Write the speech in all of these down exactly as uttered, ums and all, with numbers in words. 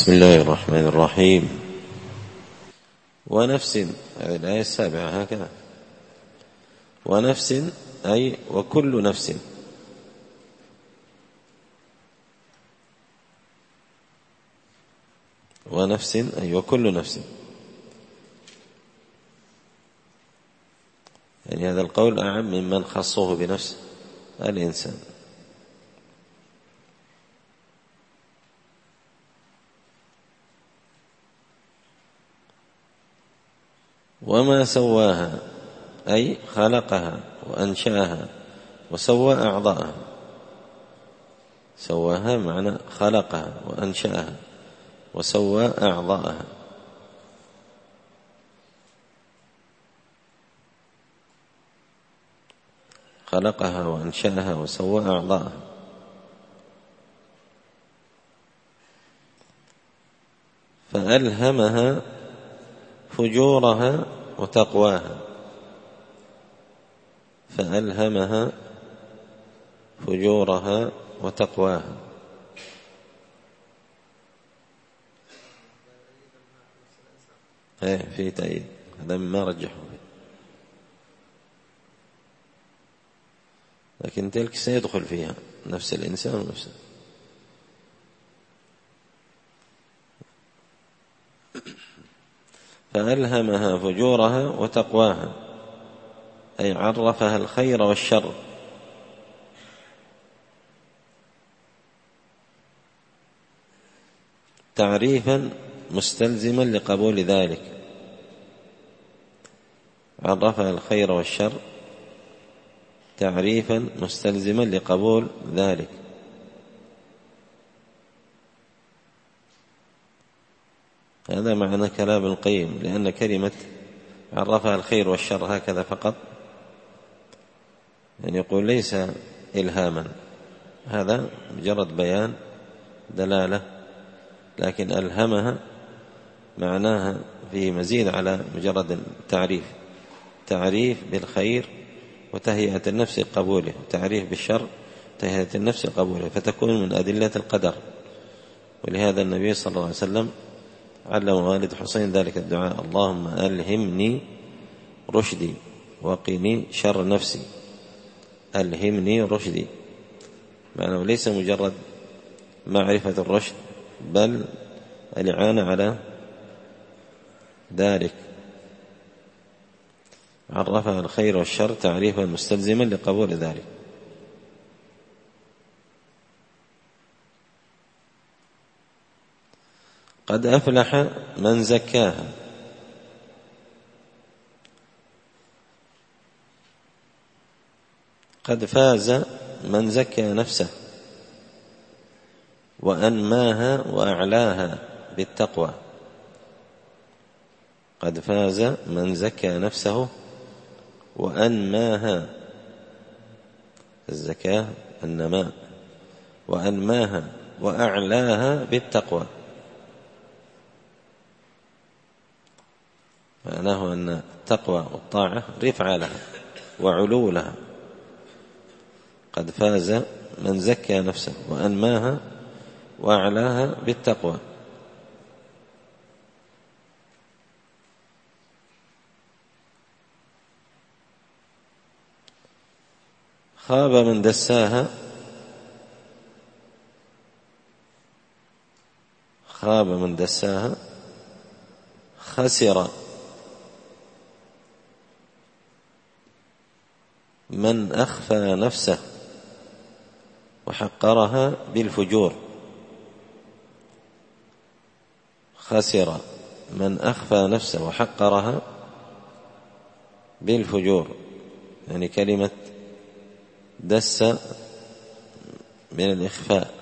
بسم الله الرحمن الرحيم. ونفس، هذه الآية السابعة هكذا. ونفس أي وكل نفس، ونفس أي وكل نفس، يعني هذا القول أعم ممن خصه بنفس الإنسان. وما سواها أي خلقها وأنشأها وسوى أعضاءها. سواها معنى خلقها وأنشأها وسوى أعضاءها. خلقها وأنشأها وسوى أعضاءها. فألهمها فجورها وتقواها. فألهمها فجورها وتقواها. ايه في تأييد، هذا ما رجحه، لكن تلك سيدخل فيها نفس الإنسان ونفسه. فألهمها فجورها وتقواها أي عرفها الخير والشر. تعريفا مستلزما لقبول ذلك. عرفها الخير والشر تعريفا مستلزما لقبول ذلك. هذا معنى كلام القيم، لأن كلمة عرفها الخير والشر هكذا فقط، يعني يقول ليس إلهاما، هذا مجرد بيان دلالة، لكن ألهمها معناها فيه مزيد على مجرد التعريف. تعريف بالخير وتهيئة النفس قبوله، تعريف بالشر تهيئة النفس قبوله، فتكون من أدلة القدر. ولهذا النبي صلى الله عليه وسلم علم والد حسين ذلك الدعاء: اللهم ألهمني رشدي وقني شر نفسي. ألهمني رشدي معناه ليس مجرد معرفة الرشد، بل الإعانة على ذلك. عرفها الخير والشر تعريفا مستلزما لقبول ذلك. قد أفلح من زكاها. قد فاز من زكى نفسه وأنماها وأعلاها بالتقوى. قد فاز من زكى نفسه وأنماها، الزكاة النماء، وأنماها وأعلاها بالتقوى. معناه أن التقوى والطاعة رفع لها وعلو لها. قد فاز من زكى نفسه وأنماها وأعلاها بالتقوى. خاب من دساها. خاب من دساها خسر من أخفى نفسه وحقرها بالفجور. خسر من أخفى نفسه وحقرها بالفجور، يعني كلمة دس من الإخفاء،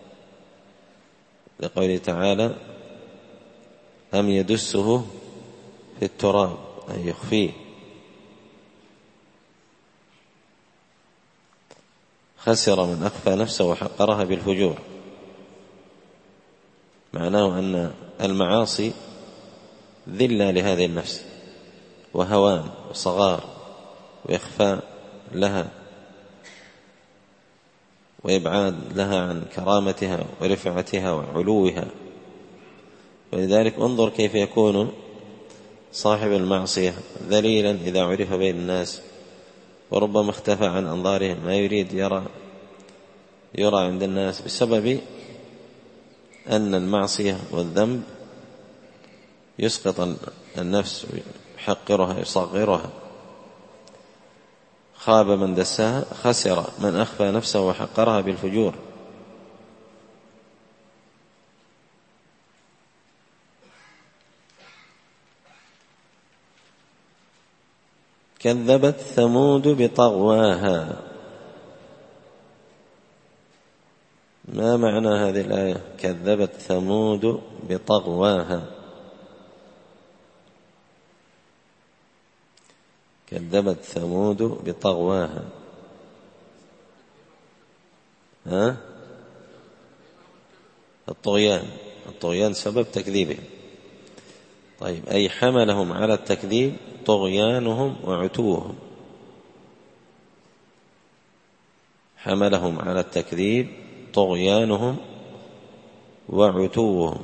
لقوله تعالى: أم يدسه في التراب، أي يخفيه. خسر من أخفى نفسه وحقرها بالفجور، معناه أن المعاصي ذلة لهذه النفس، وهوان وصغار وإخفاء لها وإبعاد لها عن كرامتها ورفعتها وعلوها. ولذلك انظر كيف يكون صاحب المعصية ذليلا إذا عرف بين الناس، وربما اختفى عن أنظارهم، ما يريد يرى يرى عند الناس، بسبب أن المعصية والذنب يسقط النفس ويحقرها يصغرها. خاب من دساها، خسر من أخفى نفسه وحقرها بالفجور. كذبت ثمود بطغواها. ما معنى هذه الآية؟ كذبت ثمود بطغواها. كذبت ثمود بطغواها. ها؟ الطغيان. الطغيان سبب تكذيبهم. طيب، أي حملهم على التكذيب طغيانهم وعتوهم. حملهم على التكذيب طغيانهم وعتوهم.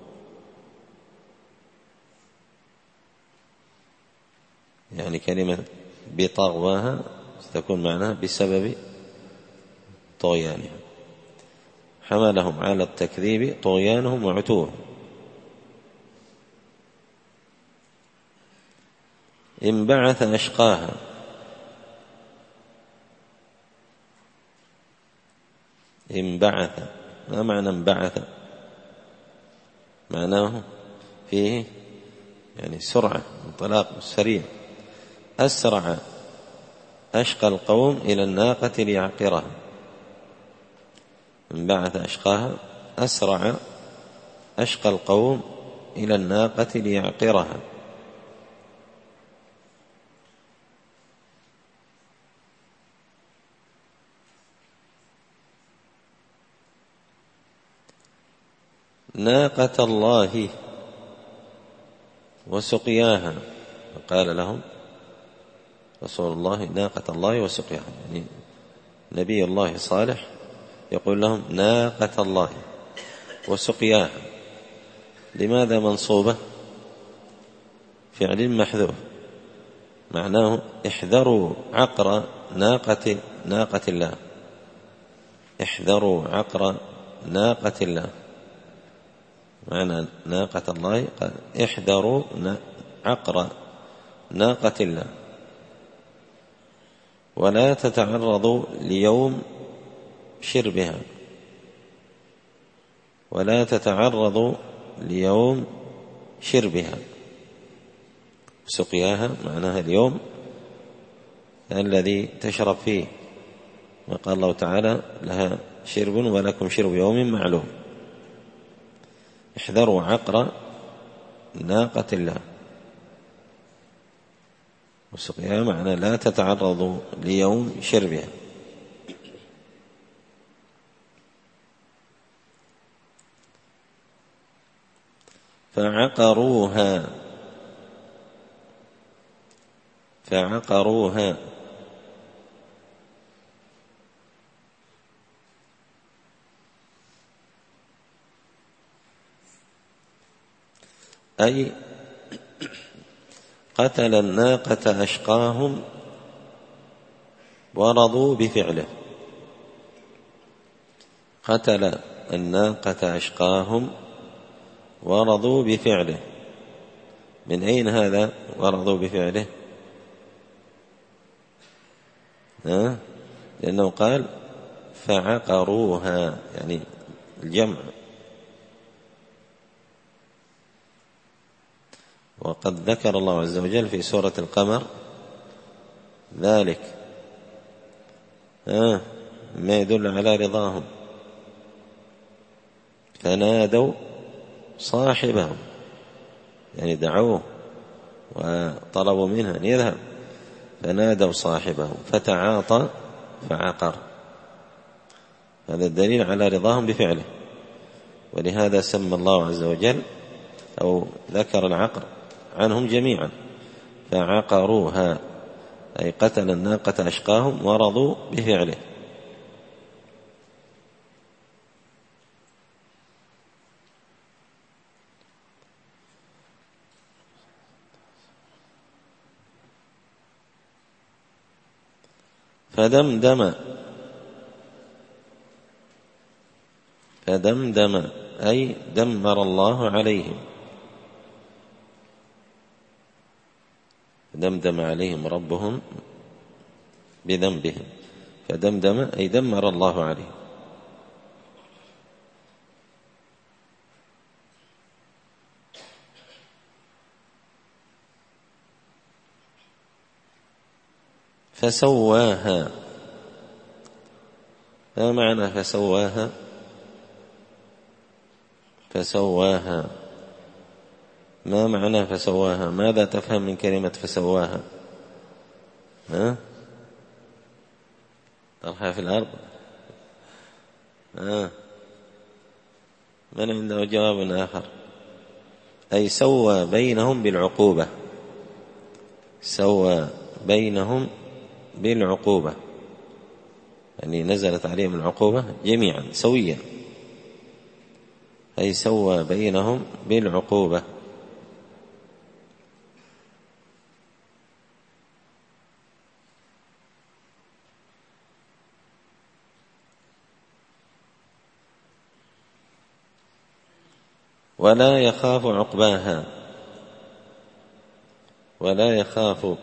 يعني كلمة بطغواها ستكون معناها بسبب طغيانهم. حملهم على التكذيب طغيانهم وعتوهم. انبعث أشقاها. انبعث، ما معنى انبعث؟ معناه فيه يعني سرعة، انطلاق سريع. أسرع أشقى القوم إلى الناقة ليعقرها. انبعث أشقاها، أسرع أشقى القوم إلى الناقة ليعقرها. ناقة الله وسقياها. قال لهم رسول الله ناقة الله وسقياها، يعني نبي الله صالح يقول لهم ناقة الله وسقياها. لماذا منصوبة؟ فعل محذوف، معناه احذروا عقر ناقة ناقة الله. احذروا عقر ناقة الله. معنى ناقة الله قال احذروا عقر ناقة الله، ولا تتعرضوا ليوم شربها. ولا تتعرضوا ليوم شربها. سقياها معناها اليوم الذي تشرب فيه، وقال الله تعالى لها شرب ولكم شرب يوم معلوم. احذروا عقر ناقة الله، وسقياها معنى لا تتعرضوا ليوم شربها. فعقروها. فعقروها أي قتل الناقة أشقاهم ورضوا بفعله. قتل الناقة أشقاهم ورضوا بفعله. من أين هذا ورضوا بفعله؟ ها؟ لأنه قال فعقروها، يعني الجمع. وقد ذكر الله عز وجل في سورة القمر ذلك ها ما يدل على رضاهم. فنادوا صاحبهم، يعني دعوه وطلبوا منه أن يذهب. فنادوا صاحبهم فتعاطى فعقر. هذا الدليل على رضاهم بفعله. ولهذا سمى الله عز وجل أو ذكر العقر عنهم جميعا. فعقروها أي قتل الناقة أشقاهم ورضوا بفعله. فدمدم فدمدم أي دمر الله عليهم، دمدم عليهم ربهم بذنبهم، فدمدم أي دمر الله عليهم. فسواها، ما معنى فسواها؟ فسواها ما معنى فسواها؟ ماذا تفهم من كلمة فسواها؟ ها؟ طرحها في الأرض. ها؟ من عنده جواب آخر؟ أي سوى بينهم بالعقوبة، سوى بينهم بالعقوبة، يعني نزلت عليهم العقوبة جميعا سويا، أي سوى بينهم بالعقوبة. ولا يخاف عقباها، ولا يخاف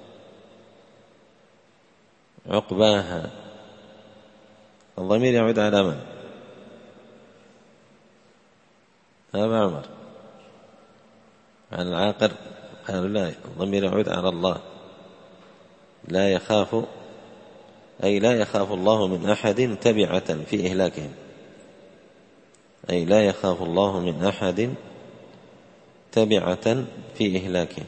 عقباها، الضمير يعود على من؟ أبا عمر، عن العاقر قالوا لا، الضمير يعود على الله. لا يخاف أي لا يخاف الله من أحد تبعة في إهلاكهم، أي لا يخاف الله من أحد تبعة في إهلاكهم.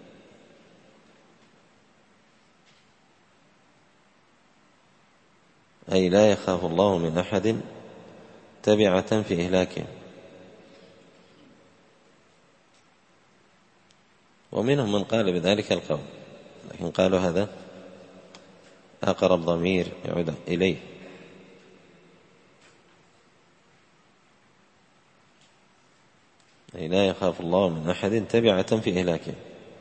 أي لا يخاف الله من أحد تبعة في إهلاكهم. ومنهم من قال بذلك القول، لكن قالوا هذا أقرب ضمير يعود إليه. أي لا يخاف الله من أحد تبعة في إهلاكه.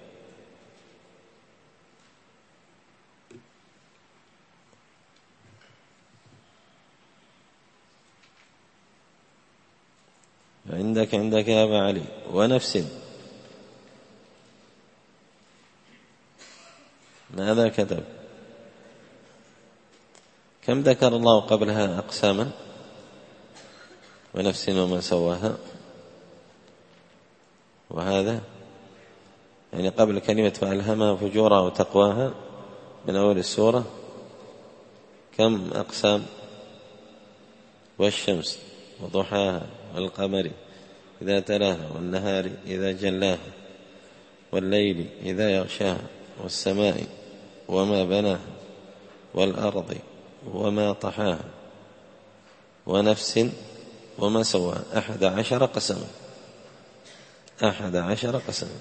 عندك عندك يا أبا علي. ونفس، ماذا كتب؟ كم ذكر الله قبلها أقساما؟ ونفس وما سواها، وهذا يعني قبل كلمة فألهمها فجورها وتقواها من أول السورة كم أقسام؟ والشمس وضحاها والقمر إذا تلاها والنهار إذا جلاها والليل إذا يغشاها والسماء وما بناها والأرض وما طحاها ونفس وما سواها. أحد عشر قسما، أحد عشر قسما.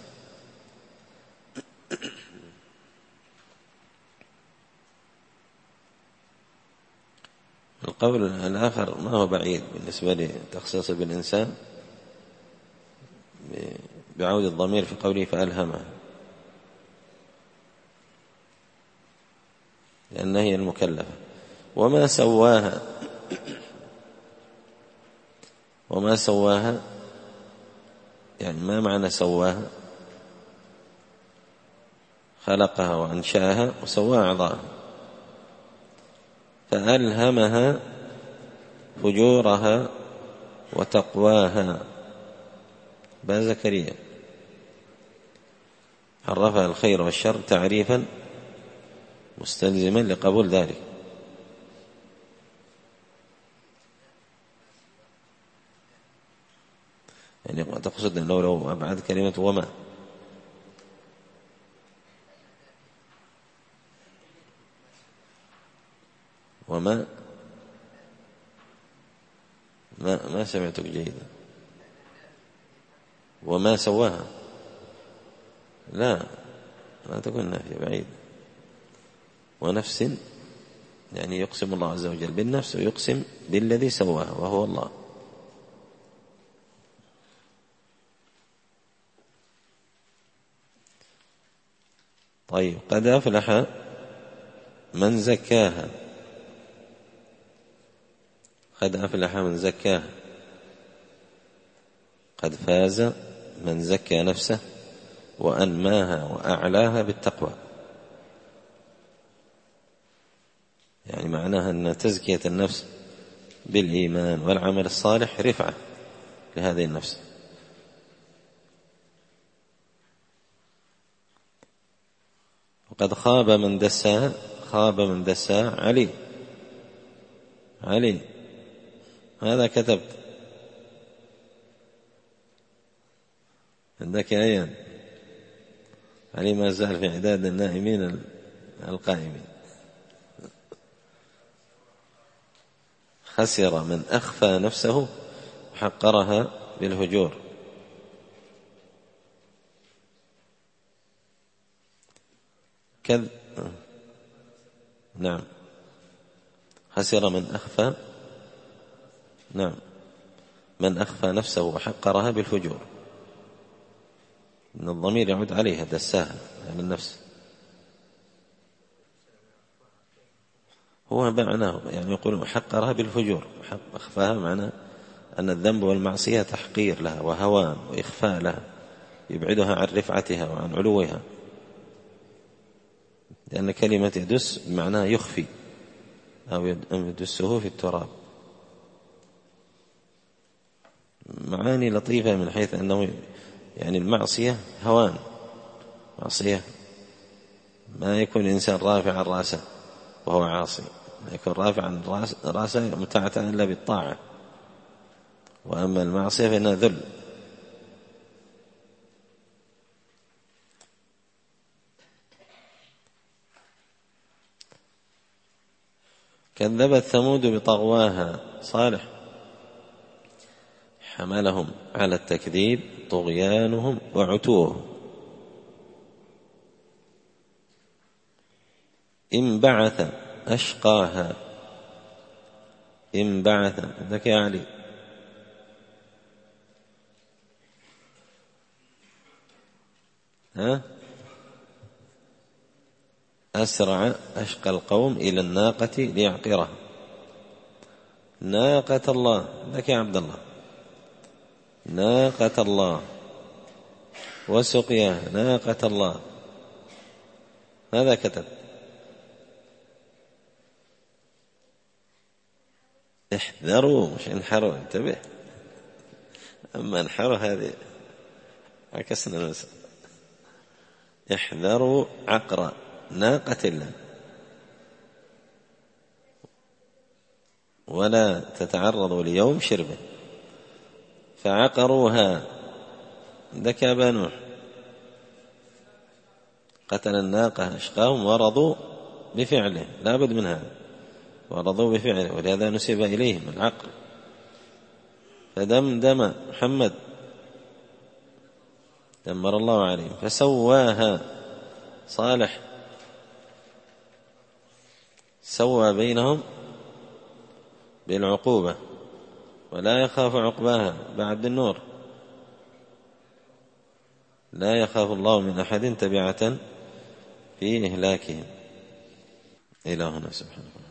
القول الآخر ما هو بعيد بالنسبة لتخصيص بالإنسان بعود الضمير في قوله فألهمها، لأنها هي المكلفة. وما سواها، وما سواها يعني ما معنى سواها؟ خلقها وأنشأها وسواها أعضاءها. فألهمها فجورها وتقواها. با زكريا عرفها الخير والشر تعريفا مستلزما لقبول ذلك. يعني تقصد أنه لو أبعد كلمة وما، وما ما, ما سمعتك جيدا. وما سواها، لا لا تكون نافية بعيد. ونفس يعني يقسم الله عز وجل بالنفس ويقسم بالذي سواها وهو الله. طيب قد أفلح من زكاها قد أفلح من زكاها، قد فاز من زكى نفسه وأنماها وأعلاها بالتقوى. يعني معناها أن تزكية النفس بالإيمان والعمل الصالح رفعة لهذه النفس. وقد خاب من دساها، خاب من دساها علي علي هذا كتبت عندك أيان علي ما زال في عداد النائمين القائمين. خسر من أخفى نفسه وحقرها بالهجور. كذ نعم خسر من أخفى نعم من أخفى نفسه وحقرها بالفجور. إن الضمير يعود عليها دساها على النفس. هو معناه يعني يقول حقرها بالفجور، أخفاها معناه أن الذنب والمعصية تحقير لها وهوان وإخفاء لها، يبعدها عن رفعتها وعن علوها، لأن كلمة يدس بمعناه يخفي أو يدسه في التراب. معاني لطيفة من حيث أنه يعني المعصية هوان، معصية ما يكون الإنسان رافعا راسه وهو عاصي، ما يكون رافعا راسه متعة إلا بالطاعة. وأما المعصية فإنها ذل. كذبت ثمود بطغواها، صالح حملهم على التكذيب طغيانهم وعتوهم. انبعث أشقاها، انبعث عندك يا علي ها أسرع أشقى القوم إلى الناقة ليعقرها. ناقة الله عندك يا عبد الله، ناقة الله وسقياها ناقة الله، هذا كتب. احذروا مش انحروا، انتبه. أما انحروا هذه عكسنا المسألة. احذروا عقر ناقة الله ولا تتعرضوا ليوم شربه. فعقروها عندك يا أبا نوح، قتل الناقة أشقاهم ورضوا بفعله، لا بد من هذا، ورضوا بفعله، ولهذا نسب إليهم العقل. فدمدم محمد دمر الله عليهم فسواها، صالح سوى بينهم بالعقوبة ولا يخاف عقباها بعد النور. لا يخاف الله من أحد تبعة في إهلاكهم. إلهنا سبحانه.